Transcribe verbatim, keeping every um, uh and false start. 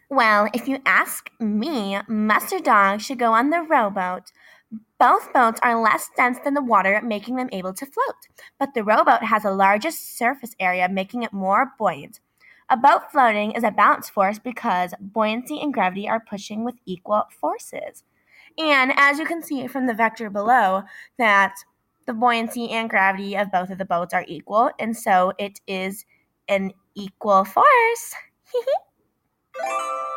Well, if you ask me, Mustard Dog should go on the rowboat. Both boats are less dense than the water, making them able to float, but the rowboat has the largest surface area, making it more buoyant. A boat floating is a balance force because buoyancy and gravity are pushing with equal forces. And as you can see from the vector below, that the buoyancy and gravity of both of the boats are equal, and so it is an equal force.